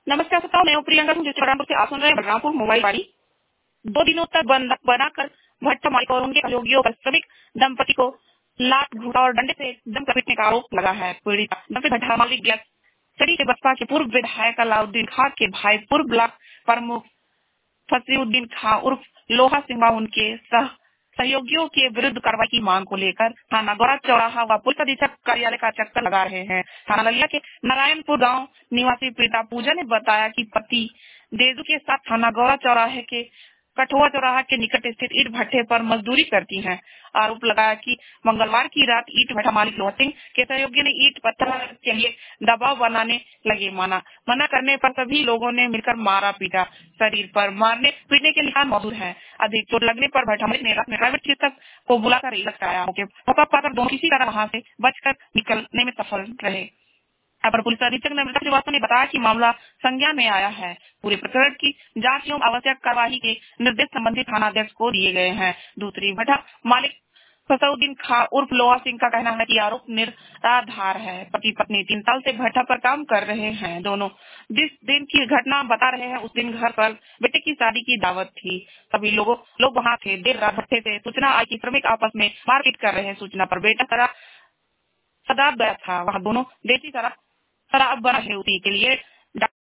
नमस्कार श्रोताओं, मैं हूं प्रियंका जो बलरामपुर से आप सुन रहे हैं बलरामपुर मोबाइल वाली। 2 दिनों तक बनाकर भट्टा मालिक और उनके सहयोगियों पर श्रमिक दंपति को लात घूंसा और डंडे से जमकर पीटने का आरोप लगा है। पीड़ित दंपति भट्टा मालिक सड़ी से बसपा के पूर्व विधायक अलाउद्दीन खां के भाई पूर्व ब्लॉक प्रमुख फसीउद्दीन खां उर्फ लोहा सिंह उनके सहयोगियों के विरुद्ध कार्रवाई की मांग को लेकर थाना गौरा चौराहा व पुलिस अधीक्षक कार्यालय का चक्कर लगा रहे हैं। थाना ललिया के नारायणपुर गांव निवासी प्रीता पूजा ने बताया कि पति देजू के साथ थाना गौरा चौराहे के कठुआ चौराहा के निकट स्थित ईट भट्टे पर मजदूरी करती हैं। आरोप लगाया कि मंगलवार की रात ईट भट्टा मालिक लोहा सिंह के सहयोगी ने ईट पत्थर के लिए दबाव बनाने लगे। मना करने पर सभी लोगों ने मिलकर मारा पीटा। शरीर पर मारने पीटने के निशान मौजूद हैं। अधिक चोट लगने पर भट्टा मालिक ने रात में प्राइवेट चिकित्सक को बुलाकर इलाज कराया। मौका पाकर दोनों किसी तरह वहां से बचकर निकलने में सफल रहे। अपर पुलिस अधीक्षक नम्रता श्रीवास्तव ने बताया कि मामला संज्ञान में आया है। पूरे प्रकरण की जांच एवं आवश्यक कार्यवाही के निर्देश संबंधित थानाध्यक्ष को दिए गए हैं। दूसरी भट्टा मालिक फसीउद्दीन खां उर्फ लोहा सिंह का कहना है कि आरोप निराधार है। पति पत्नी 3 साल से भट्टा पर काम कर रहे हैं। दोनों जिस दिन की घटना बता रहे हैं उस दिन घर पर बेटे की शादी की दावत थी। सभी लोग वहां थे। देर रात भट्टे से सूचना आई कि श्रमिक आपस में मारपीट कर रहे हैं। सूचना पर बेटा सदाब गया था। वहाँ दोनों देसी शराब बना रहे उसी के लिए